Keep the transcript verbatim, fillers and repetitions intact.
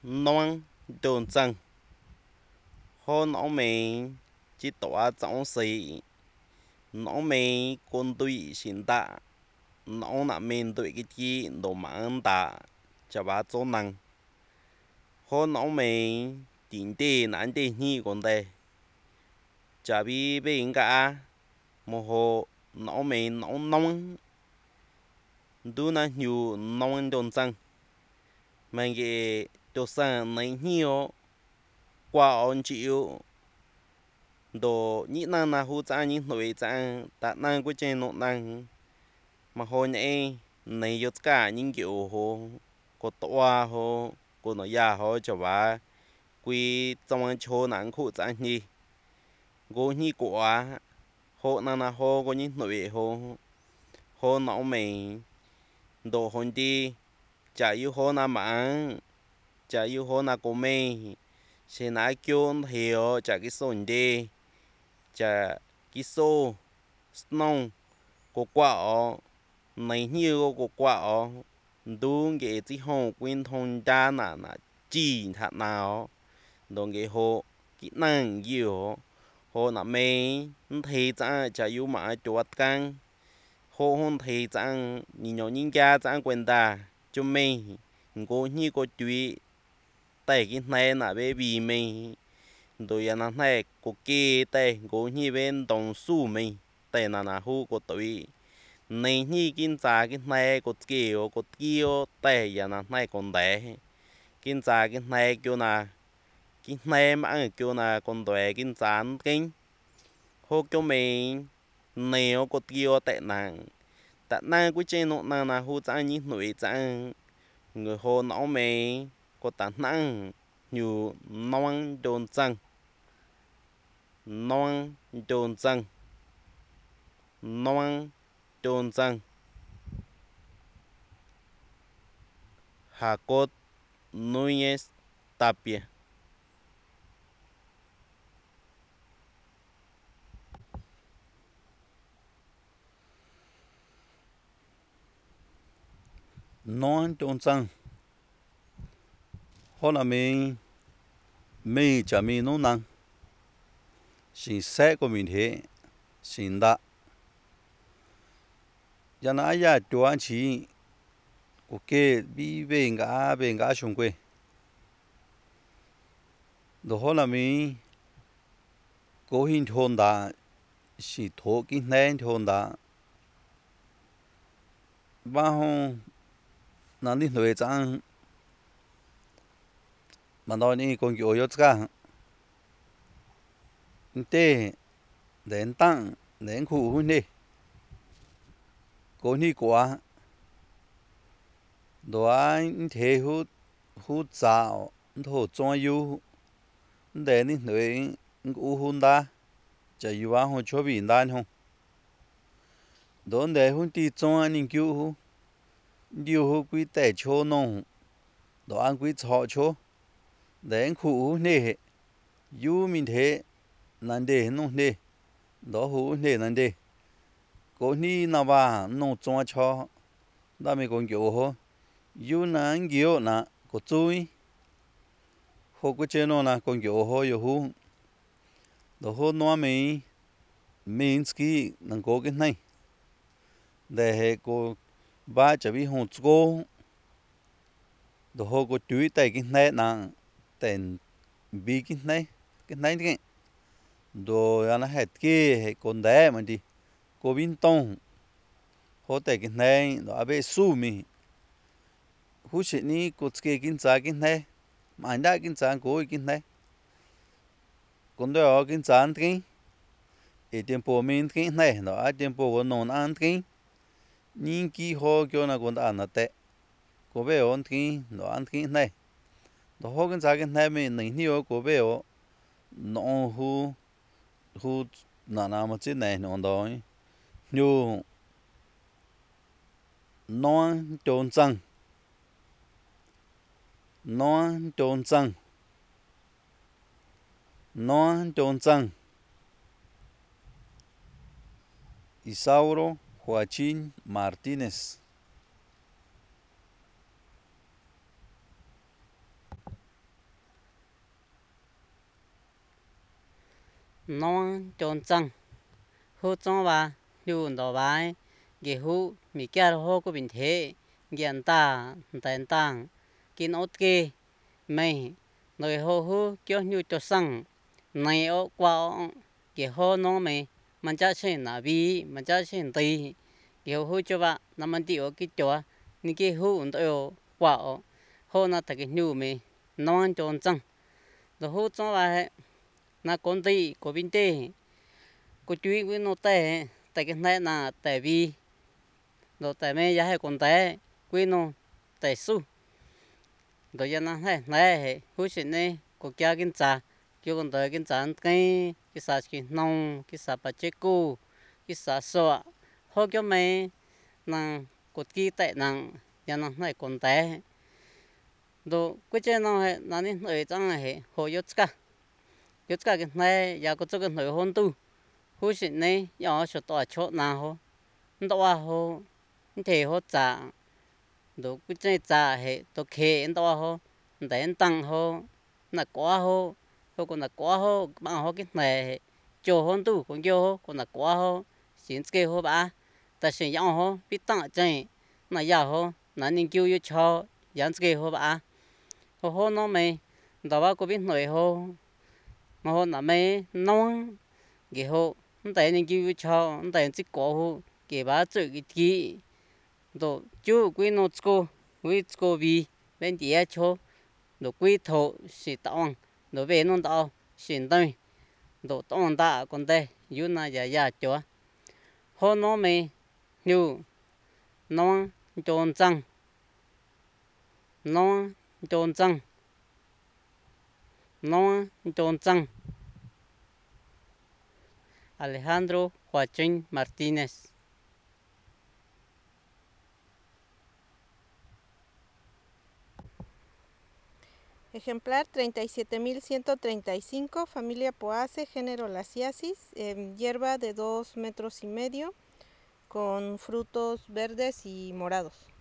noan đồn chân hô nõ mình chỉ tỏa trọng sĩ nõ mình con tụi xin ta nõ nạ mình tụi cái chi đồ mạng ta cho bà chỗ năng hô nõ mình tiền tê nản tê nhi con tê chả bị bên cả một hồ nõ mình nõ nông đu na nhiều nông đồn chân mà cái đồ sang này nhiều qua ổn chịu đồ nhị năng là hỗ trợ những nội trạng tạ năng của trên nội năng mà hồi nãy này yếu cả những kiểu hồ có toa hồ có nó ya hồ cho bà quy trong anh chỗ năng hỗ trợ nhỉ gỗ nhị quả hồ năng là hồ có những nội hồ hồ nó mình đồ hồn đi chả yêu hồ na mạng chả yêu hồ na của mình sẽ nãy kêu hiểu chả cái sonđi chả cái số snow có quả ở này nhiều có quả ở đúng cái chỉ hồng quyên thông đa nà nà chỉ thật nào đúng cái hồ kỹ năng nhiều hồ nà mấy thì chẳng chả yêu mà chuột căng hồ hôn thì chẳng nhìn nhau nhìn ra chẳng quên ta cho mình có như có chuyện tại cái này là baby mình tôi ăn này có kia tại có như bên đồng su mình tại là là hú có tuổi này như kinh giá cái này có kiểu có kiểu tại là là này còn đấy kinh giá cái này kiểu là cái này mà ăn kiểu là còn đấy kinh giá kinh hú cho mình nếu có kiểu tại nàng tại nàng của trên nó nàng là hú giá như nội giá người hồ nó mình có tận năng nhiều non đồn chân non đồn chân non đồn chân Jacob Núñez Tapia non đồn chân hôm là mình mình chả mình nông năng xin xe của mình thế xin đã giờ nãy giờ chúa anh chị ok bị về ngã về ngã xuống quê đó hôm là mình cố hình thôn đã chỉ thổ cái nền thôn đã ba hôm nãy đi nuôi trang mà nói đi con kiểu yếu cả thế đến tăng đến khu hôn đi cố đi quá đó anh thế hút hút dạo thổ cho yêu để đi nuôi u hôn ta chỉ yêu hoa cho biển đan không đó để hôn đi cho anh cứu điều hôn quý tệ cho nông đó anh quý cho cho đến khu hôn đi yêu mình thế nan đề nông đề đó hôn đề nan đề có ni nào ba nông cho cho đã mấy con kiểu ho yêu nan kiểu na có chui ho có chơi nó na con kiểu ho yêu hu đó ho nó mình mình ski năng có cái này để hệ có ba chả biết hồn cô đó ho có chui tại cái này na tên bị cái này cái này cái đồ anh hết kia hệ con đẻ mà đi có bin tông họ tại cái này đó abe su mi hú sĩ ni có cái kinh tế cái này mà anh đã kinh tế có cái này còn đó kinh tế cái cái tempo mình cái này đó tempo của non ăn cái nhưng khi họ cho nó còn ăn tệ có bé ăn cái đó ăn cái này đó họ kinh tế cái này mình નહીં nhiều có bé ở nó hú hú nào nào mà chết này nó đó nhiều non trôn trăng non trôn trăng non trôn trăng Isauro Joaquín Martínez non chọn trăng hô trong ba nhu đỏ bài ghé hú mi kia hô có bình thế gian ta tàn tang kín ốt kê mày nơi hô hú kêu nhu cho sang này ở qua ghé hô nó mày mình cha xin là vì mình cha xin tì ghé hú cho ba nằm mình đi ở cái chỗ ní cái hú ổn tao qua hô nó thật cái nhu mày non chọn trăng rồi hú trong ba na con tì của bình tê cô chú với nó tè tại cái này là tại vì rồi tại mấy giá hay còn té quý nó tại su rồi cho nó hay này hú xin này có kia cái trà kêu con tới cái trà cái cái sa cái nông cái sa bát chế cu cái sa sọ họ kêu mấy là có kia tại nặng cho nó hay còn té rồi cái trên nó hay nó nên ở trong này họ yếu cả yếu cả cái này giờ có cho cái người hôn tu hú xin này nhỏ số to chỗ nào ho đó ho thì ho trả đồ cái chơi trả hệ đồ khé đó ho để tăng ho là quá ho ho còn là quá ho bằng ho cái này cho hôn tu còn cho ho còn là quá ho xin cái ho ba ta xin nhau ho biết tăng chơi là giờ ho là nên kêu yêu cho dán cái ho ba ho ho nó mày đó có biết nói ho mà ho là mày nông cái ho tại nên kêu cho tại chỉ có ho cái ba chữ cái gì đồ chú quý nó cô quý cô vì bên địa cho đồ quý thổ sĩ tông đồ về nó tao xin đây đồ tông ta còn đây yêu na ya ya cho ho nó mày như nó tròn trăng nó tròn trăng nó tròn trăng Alejandro Joaquín Martínez. Ejemplar treinta y siete mil ciento treinta y cinco, familia Poaceae, género Lasiasis, eh, hierba de dos metros y medio, con frutos verdes y morados.